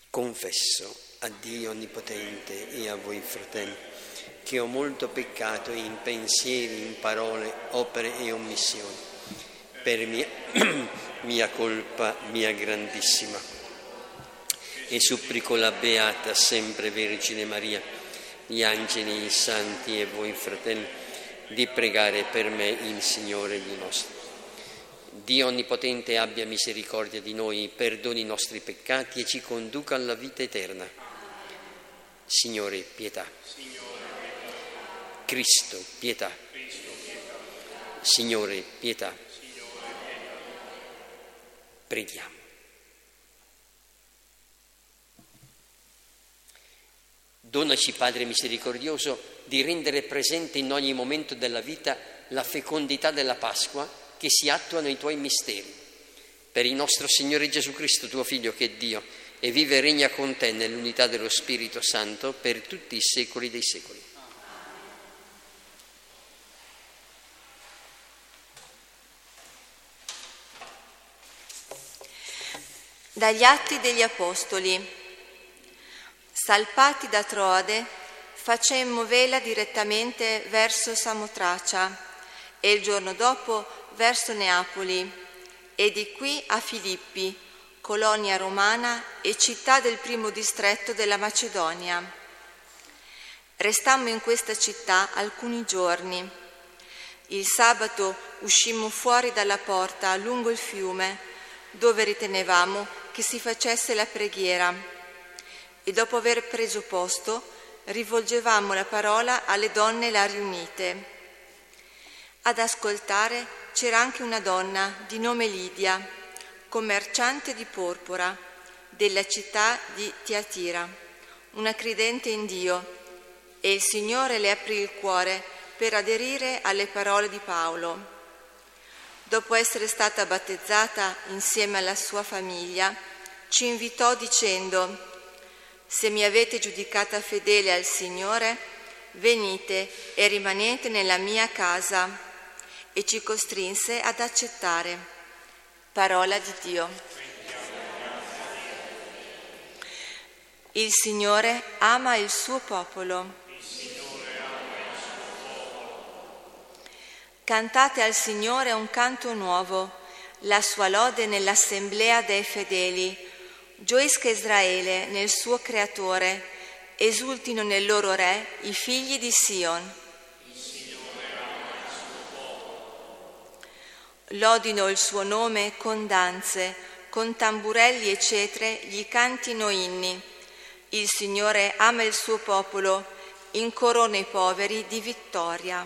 Confesso a Dio Onnipotente e a voi fratelli che ho molto peccato in pensieri, in parole, opere e omissioni, per mia colpa mia grandissima. E supplico la Beata sempre Vergine Maria, gli angeli, i santi e voi fratelli, di pregare per me il Signore Dio nostro. Dio Onnipotente abbia misericordia di noi, perdoni i nostri peccati e ci conduca alla vita eterna. Signore, pietà. Cristo, pietà. Signore, pietà. Preghiamo. Donaci, Padre misericordioso, di rendere presente in ogni momento della vita la fecondità della Pasqua che si attua nei Tuoi misteri. Per il nostro Signore Gesù Cristo, Tuo Figlio, che è Dio, e vive e regna con Te nell'unità dello Spirito Santo per tutti i secoli dei secoli. Dagli Atti degli Apostoli. Salpati da Troade, facemmo vela direttamente verso Samotracia e il giorno dopo verso Neapoli e di qui a Filippi, colonia romana e città del primo distretto della Macedonia. Restammo in questa città alcuni giorni. Il sabato uscimmo fuori dalla porta lungo il fiume, dove ritenevamo che si facesse la preghiera, e dopo aver preso posto rivolgevamo la parola alle donne là riunite. Ad ascoltare c'era anche una donna di nome Lidia, commerciante di porpora, della città di Tiatira, una credente in Dio, e il Signore le aprì il cuore per aderire alle parole di Paolo. Dopo essere stata battezzata insieme alla sua famiglia, ci invitò dicendo: «Se mi avete giudicata fedele al Signore, venite e rimanete nella mia casa», e ci costrinse ad accettare. Parola di Dio. Il Signore ama il suo popolo. Cantate al Signore un canto nuovo, la sua lode nell'assemblea dei fedeli. Gioisca Israele nel suo Creatore, esultino nel loro Re i figli di Sion. Lodino il suo nome con danze, con tamburelli e cetre gli cantino inni. Il Signore ama il suo popolo, incorona i poveri di vittoria.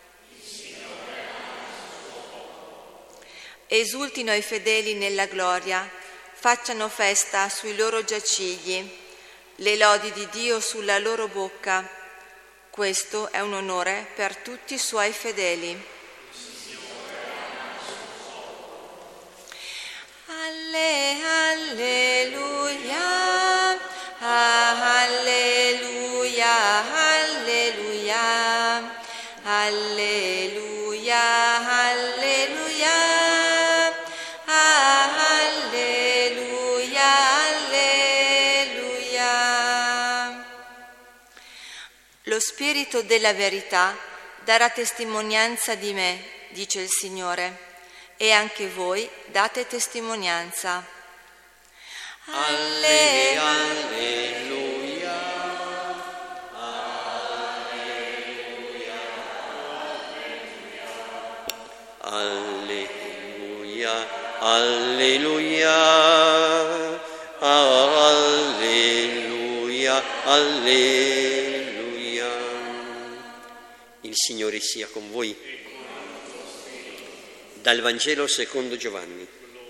Esultino i fedeli nella gloria, facciano festa sui loro giacigli, le lodi di Dio sulla loro bocca. Questo è un onore per tutti i suoi fedeli. Alleluia, alleluia, alleluia, alleluia, alleluia, alleluia, alleluia. Lo Spirito della verità darà testimonianza di me, dice il Signore, e anche voi date testimonianza. Alleluia, alleluia, alleluia, alleluia, alleluia. Il Signore sia con voi. Dal Vangelo secondo Giovanni.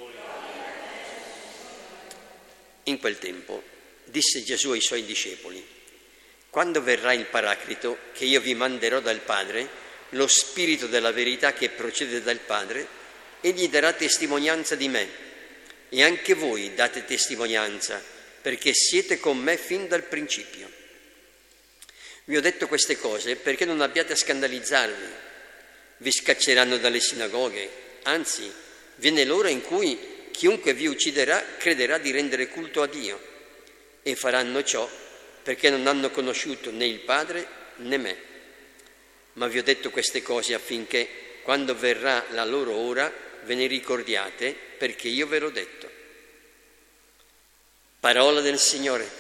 In quel tempo disse Gesù ai suoi discepoli: «Quando verrà il Paraclito, che io vi manderò dal Padre, lo Spirito della verità che procede dal Padre, egli darà testimonianza di me, e anche voi date testimonianza, perché siete con me fin dal principio. Vi ho detto queste cose perché non abbiate a scandalizzarvi. Vi scacceranno dalle sinagoghe. Anzi, viene l'ora in cui chiunque vi ucciderà crederà di rendere culto a Dio. e faranno ciò perché non hanno conosciuto né il Padre né me. Ma vi ho detto queste cose affinché, quando verrà la loro ora, ve ne ricordiate, perché io ve l'ho detto. Parola del Signore.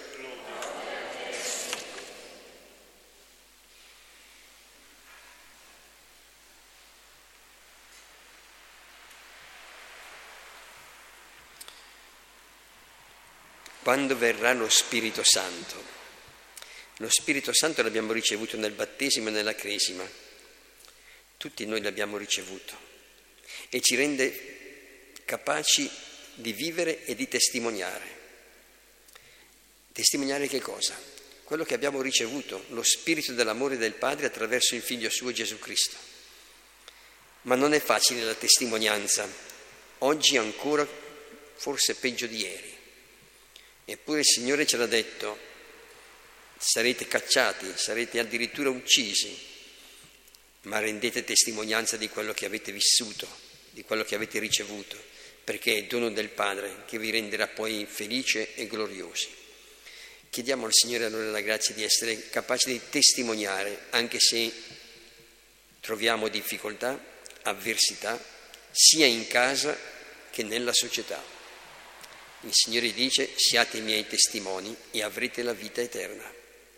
Quando verrà lo Spirito Santo? Lo Spirito Santo l'abbiamo ricevuto nel battesimo e nella cresima. Tutti noi l'abbiamo ricevuto e ci rende capaci di vivere e di testimoniare. Testimoniare che cosa? Quello che abbiamo ricevuto, lo spirito dell'amore del Padre attraverso il Figlio suo Gesù Cristo. Ma non è facile la testimonianza, oggi ancora forse peggio di ieri. Eppure il Signore ce l'ha detto, sarete cacciati, sarete addirittura uccisi, ma rendete testimonianza di quello che avete vissuto, di quello che avete ricevuto, perché è il dono del Padre che vi renderà poi felici e gloriosi. Chiediamo al Signore allora la grazia di essere capaci di testimoniare, anche se troviamo difficoltà, avversità, sia in casa che nella società. Il Signore dice: siate i miei testimoni e avrete la vita eterna.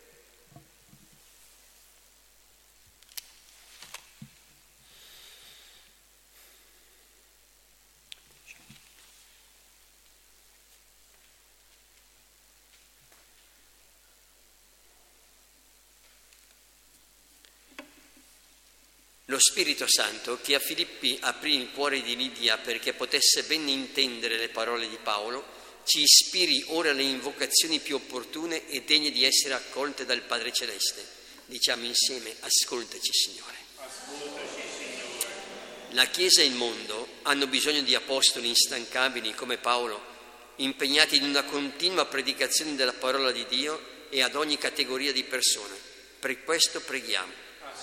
Lo Spirito Santo, che a Filippi aprì il cuore di Lidia perché potesse ben intendere le parole di Paolo, ci ispiri ora le invocazioni più opportune e degne di essere accolte dal Padre Celeste. Diciamo insieme: ascoltaci, Signore. Ascoltaci, Signore. La Chiesa e il mondo hanno bisogno di apostoli instancabili come Paolo, impegnati in una continua predicazione della parola di Dio e ad ogni categoria di persone. Per questo preghiamo.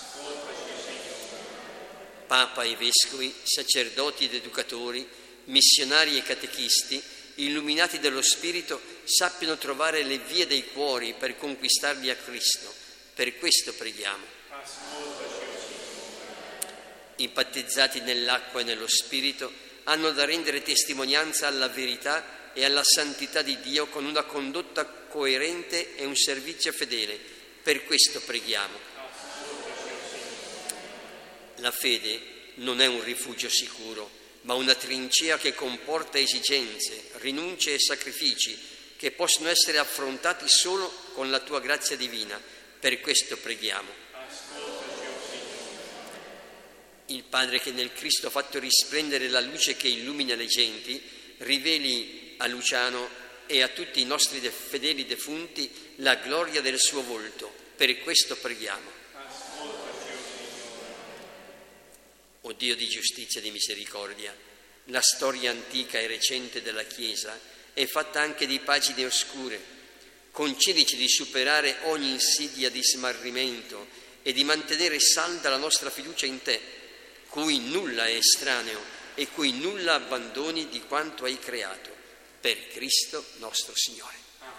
Papa e vescovi, sacerdoti ed educatori, missionari e catechisti, illuminati dallo Spirito, sappiano trovare le vie dei cuori per conquistarli a Cristo. Per questo preghiamo. I battezzati nell'acqua e nello Spirito hanno da rendere testimonianza alla verità e alla santità di Dio con una condotta coerente e un servizio fedele. Per questo preghiamo. La fede non è un rifugio sicuro, ma una trincea che comporta esigenze, rinunce e sacrifici che possono essere affrontati solo con la tua grazia divina. Per questo preghiamo. Il Padre che nel Cristo ha fatto risplendere la luce che illumina le genti, riveli a Luciano e a tutti i nostri fedeli defunti la gloria del suo volto. Per questo preghiamo. O Dio di giustizia e di misericordia, la storia antica e recente della Chiesa è fatta anche di pagine oscure. Concedici di superare ogni insidia di smarrimento e di mantenere salda la nostra fiducia in Te, cui nulla è estraneo e cui nulla abbandoni di quanto hai creato. Per Cristo nostro Signore.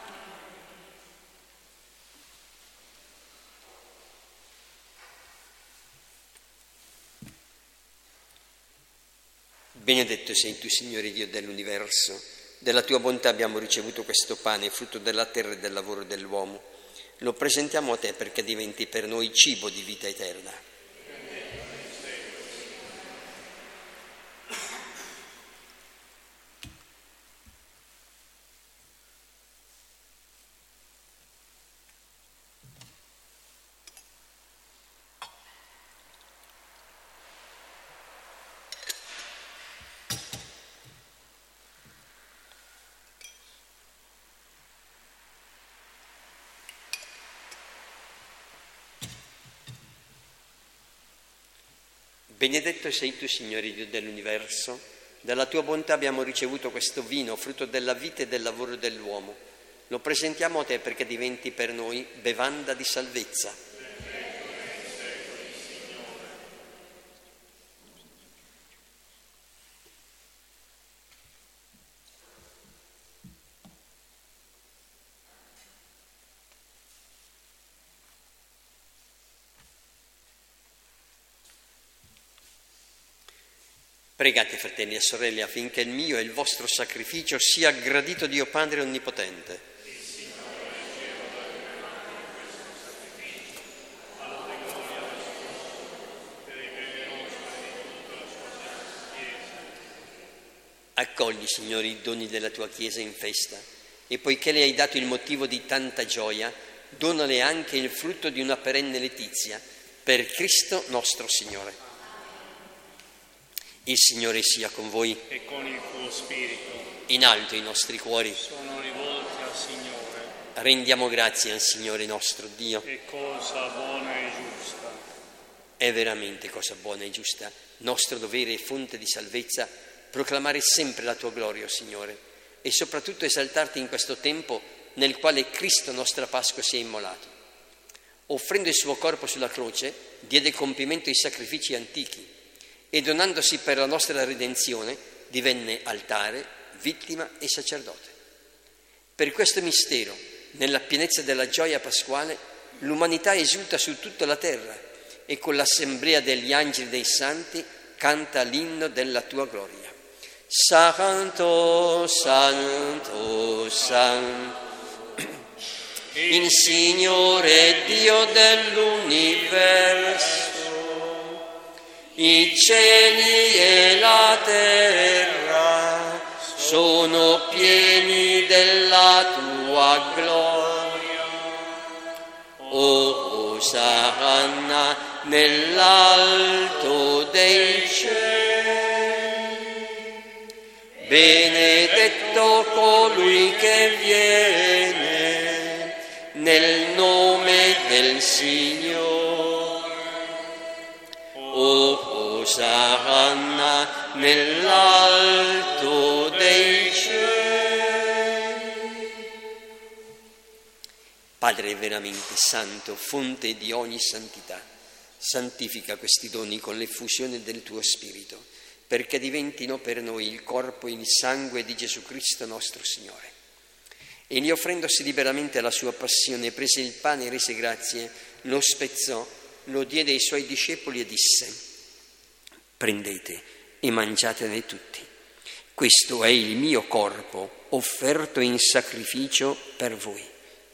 Benedetto sei tu, Signore Dio dell'universo. Della tua bontà abbiamo ricevuto questo pane, frutto della terra e del lavoro dell'uomo. Lo presentiamo a te perché diventi per noi cibo di vita eterna. Benedetto sei tu, Signore Dio dell'universo, dalla tua bontà abbiamo ricevuto questo vino, frutto della vita e del lavoro dell'uomo. Lo presentiamo a te perché diventi per noi bevanda di salvezza. Pregate, fratelli e sorelle, affinché il mio e il vostro sacrificio sia gradito a Dio Padre Onnipotente. Accogli, Signore, i doni della tua Chiesa in festa e poiché le hai dato il motivo di tanta gioia, donale anche il frutto di una perenne letizia, per Cristo nostro Signore. Il Signore sia con voi. E con il tuo spirito. In alto i nostri cuori. Sono rivolti al Signore. Rendiamo grazie al Signore nostro Dio. È cosa buona e giusta. È veramente cosa buona e giusta, nostro dovere e fonte di salvezza, proclamare sempre la tua gloria, o Signore, e soprattutto esaltarti in questo tempo nel quale Cristo, nostra Pasqua, si è immolato. Offrendo il suo corpo sulla croce, diede compimento ai sacrifici antichi e donandosi per la nostra redenzione, divenne altare, vittima e sacerdote. Per questo mistero, nella pienezza della gioia pasquale, l'umanità esulta su tutta la terra e con l'assemblea degli angeli e dei santi canta l'inno della tua gloria. Santo, Santo, Santo, il Signore Dio dell'universo, i cieli e la terra sono pieni della tua gloria. Osanna nell'alto dei cieli. Benedetto colui che viene nel nome del Signore. Osanna nell'alto dei cieli. Padre veramente santo, fonte di ogni santità, santifica questi doni con l'effusione del tuo Spirito, perché diventino per noi il corpo e il sangue di Gesù Cristo nostro Signore. Egli, offrendosi liberamente alla sua passione, prese il pane e rese grazie, lo spezzò, lo diede ai suoi discepoli e disse: prendete e mangiatene tutti. Questo è il mio corpo, offerto in sacrificio per voi.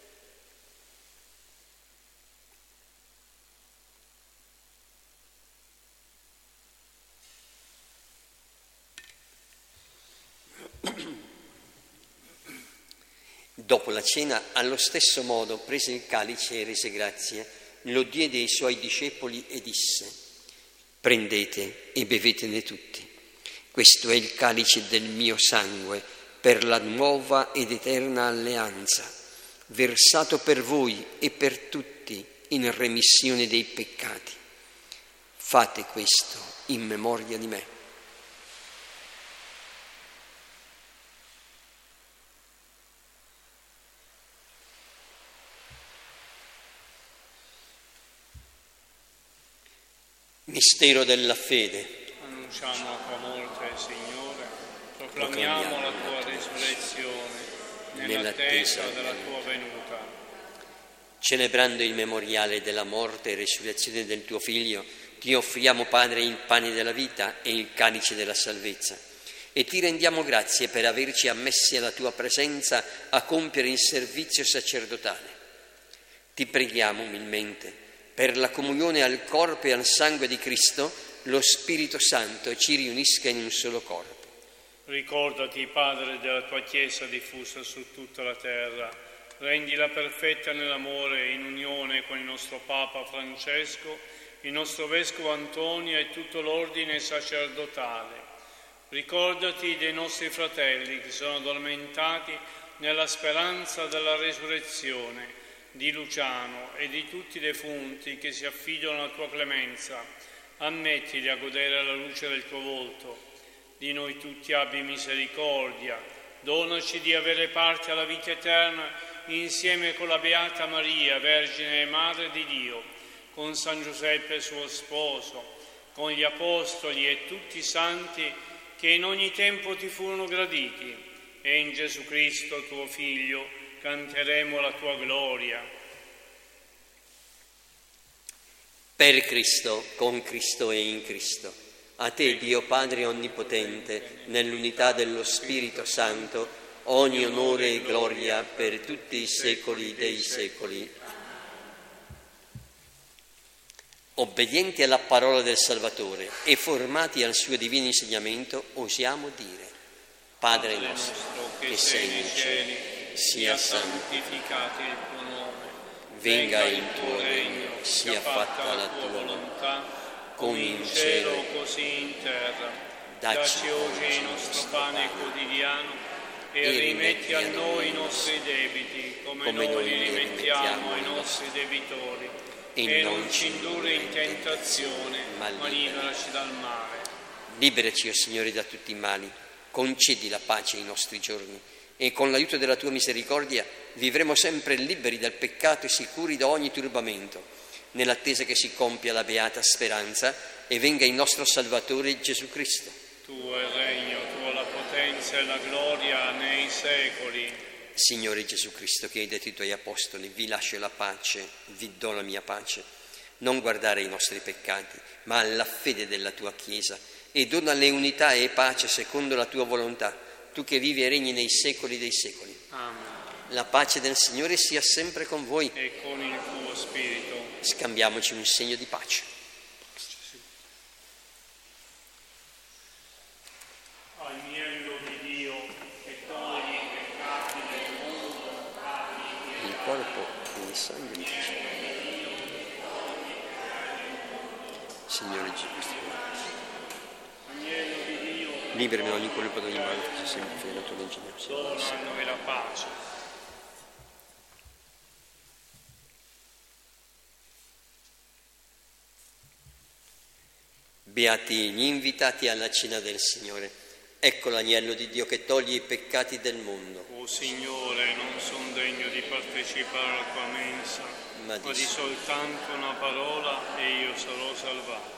Dopo la cena, allo stesso modo, prese il calice e rese grazie, lo diede ai suoi discepoli e disse: prendete e bevetene tutti. Questo è il calice del mio sangue per la nuova ed eterna alleanza, versato per voi e per tutti in remissione dei peccati. Fate questo in memoria di me. Mistero della fede. Annunciamo a tua morte, Signore, proclamiamo la tua risurrezione nell'attesa della tua venuta. Celebrando il memoriale della morte e resurrezione del tuo Figlio, ti offriamo, Padre, il pane della vita e il calice della salvezza, e ti rendiamo grazie per averci ammessi alla tua presenza a compiere il servizio sacerdotale. Ti preghiamo umilmente, per la comunione al corpo e al sangue di Cristo, lo Spirito Santo ci riunisca in un solo corpo. Ricordati, Padre, della tua Chiesa diffusa su tutta la terra. Rendila perfetta nell'amore e in unione con il nostro Papa Francesco, il nostro Vescovo Antonio e tutto l'ordine sacerdotale. Ricordati dei nostri fratelli che sono addormentati nella speranza della resurrezione, di Luciano e di tutti i defunti che si affidano alla tua clemenza. Ammettili a godere la luce del tuo volto. Di noi tutti abbi misericordia. Donaci di avere parte alla vita eterna insieme con la Beata Maria, Vergine e Madre di Dio, con San Giuseppe suo sposo, con gli Apostoli e tutti i santi che in ogni tempo ti furono graditi, e in Gesù Cristo, tuo Figlio, canteremo la tua gloria. Per Cristo, con Cristo e in Cristo, A te, Dio Padre Onnipotente, nell'unità dello Spirito Santo, ogni onore e gloria per tutti i secoli dei secoli. Obbedienti alla parola del Salvatore e formati al suo divino insegnamento, osiamo dire: Padre nostro, che sei nei cieli, sia santificato il tuo nome, venga il tuo regno, sia fatta la tua volontà, come in cielo così in terra. Dacci oggi il nostro pane quotidiano e rimetti a noi i nostri debiti, come noi li rimettiamo ai nostri debitori, e non ci indurre in tentazione, ma liberaci dal male. Liberaci, o Signore, da tutti i mali, concedi la pace ai nostri giorni e con l'aiuto della tua misericordia vivremo sempre liberi dal peccato e sicuri da ogni turbamento, nell'attesa che si compia la beata speranza e venga il nostro Salvatore Gesù Cristo. Tuo è il regno, tua la potenza e la gloria nei secoli. Signore Gesù Cristo, che hai detto ai tuoi apostoli: vi lascio la pace, vi do la mia pace, non guardare i nostri peccati, ma alla fede della tua Chiesa, e donale unità e pace secondo la tua volontà, tu che vivi e regni nei secoli dei secoli. Amen. La pace del Signore sia sempre con voi e con il tuo spirito. Scambiamoci un segno di pace. Agnello di Dio, che togli i peccati del mondo, il corpo e il sangue di Gesù. Signore Gesù Cristo, Agnello di Dio, liberami da ogni colpa, da ogni male, che sia sempre fedele alla tua legge. Dona a noi la pace. Beati gli invitati alla cena del Signore. Ecco l'agnello di Dio che toglie i peccati del mondo. O Signore, non son degno di partecipare alla tua mensa, ma di soltanto una parola e io sarò salvato.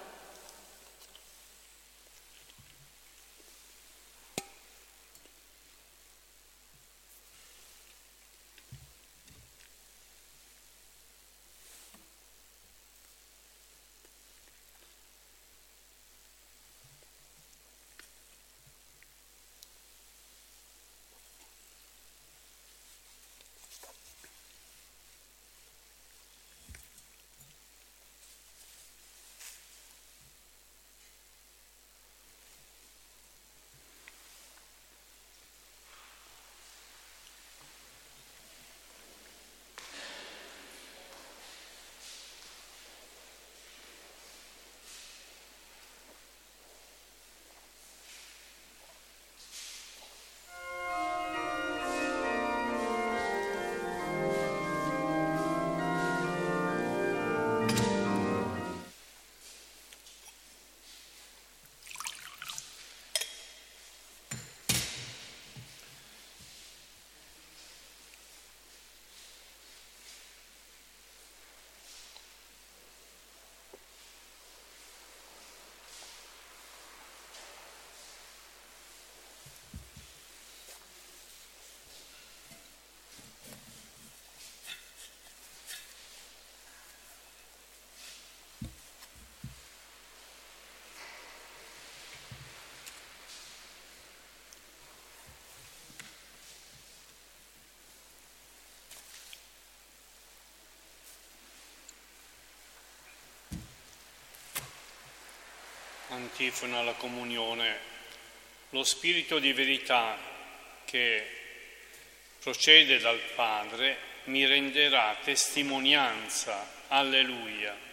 Antifona alla comunione. Lo spirito di verità che procede dal Padre mi renderà testimonianza. Alleluia.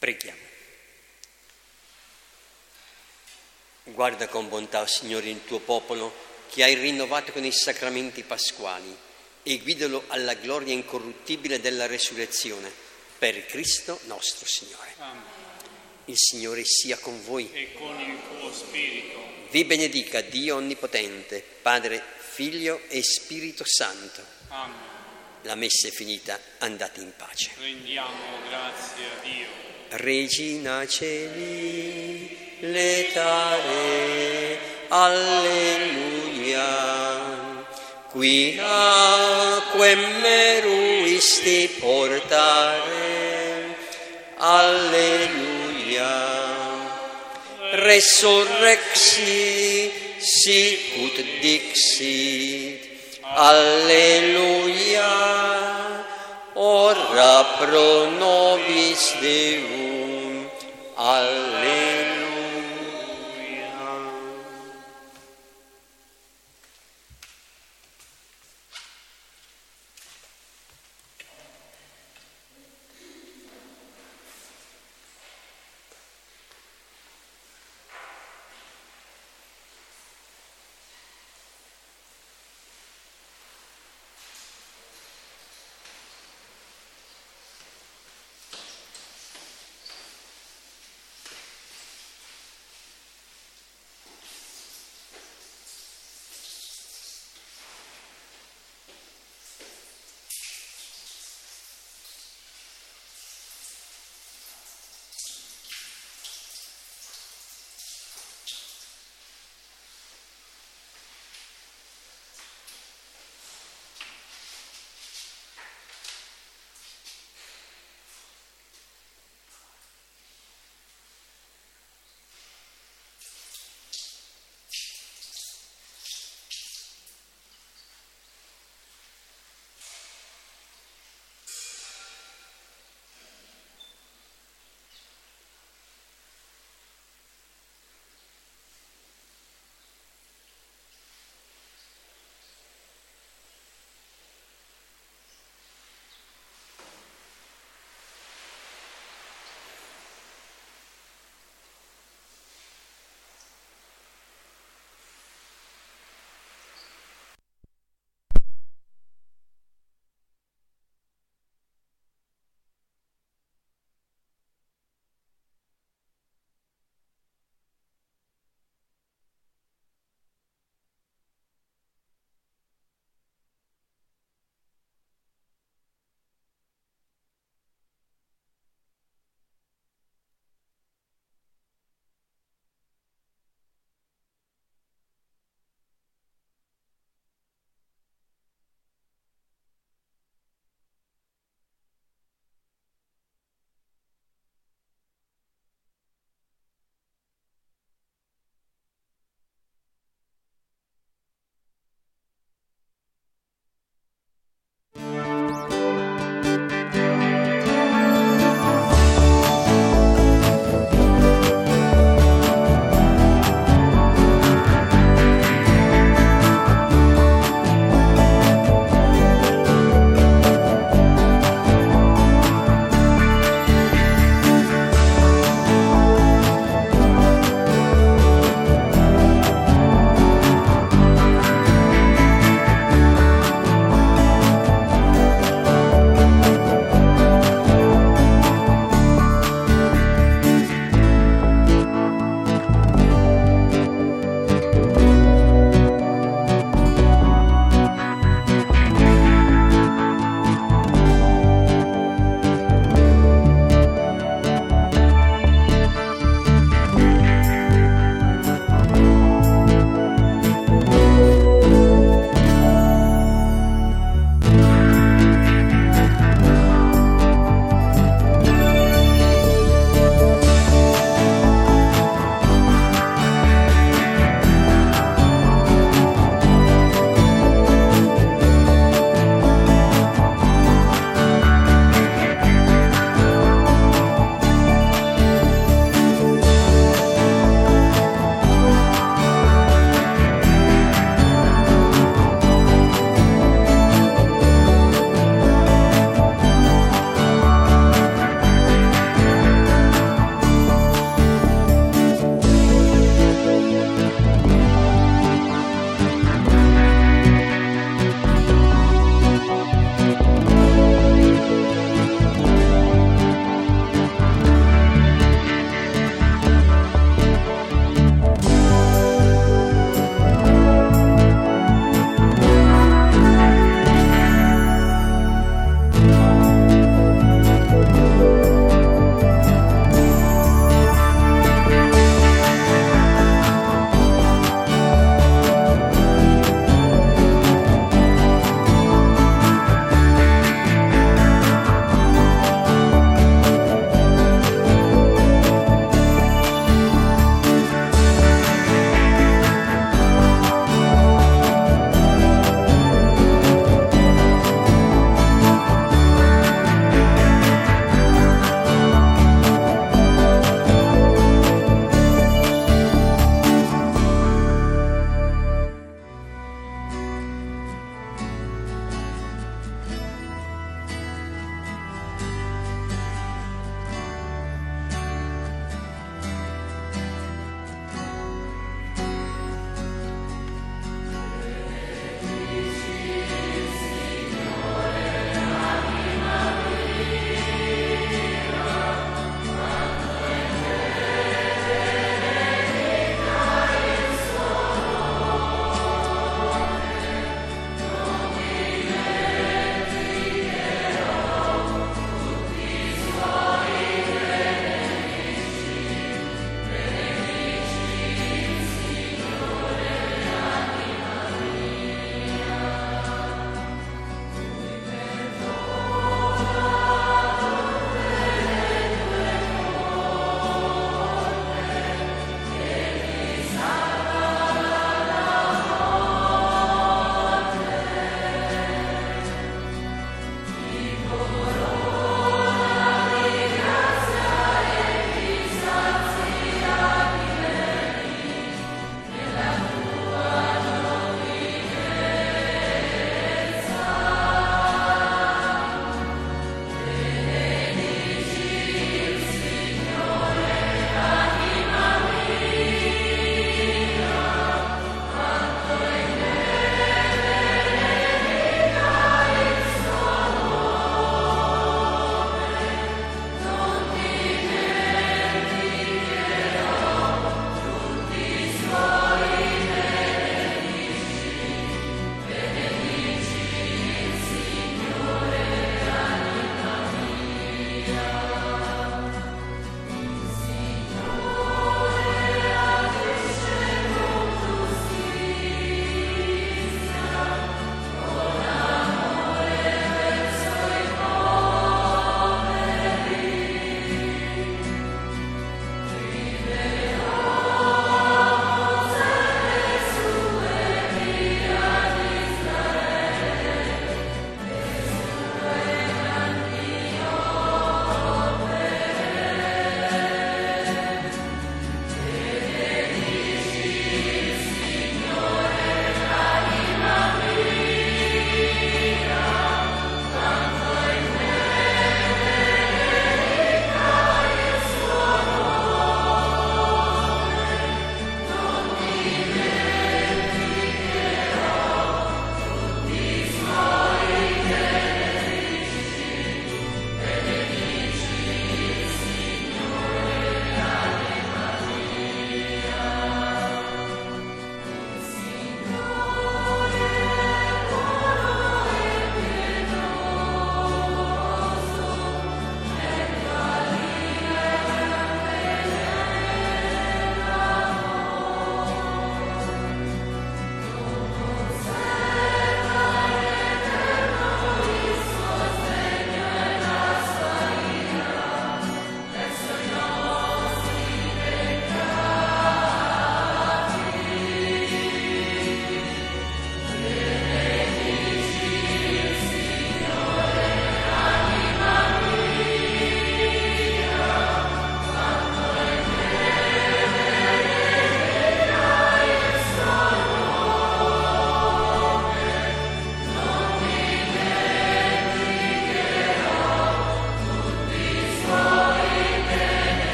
Preghiamo. Guarda con bontà, Signore, il tuo popolo che hai rinnovato con i sacramenti pasquali e guidalo alla gloria incorruttibile della resurrezione, per Cristo nostro Signore. Amen. Il Signore sia con voi. E con il tuo spirito. Vi benedica Dio Onnipotente, Padre, Figlio e Spirito Santo. Amen. La messa è finita, andate in pace. Rendiamo grazie a Dio. Regina Celi, letare, alleluia. Qui aquem meruisti portare, alleluia. Resurrexi sicut dixit, alleluia. Ora pro nobis Deum, alleluia.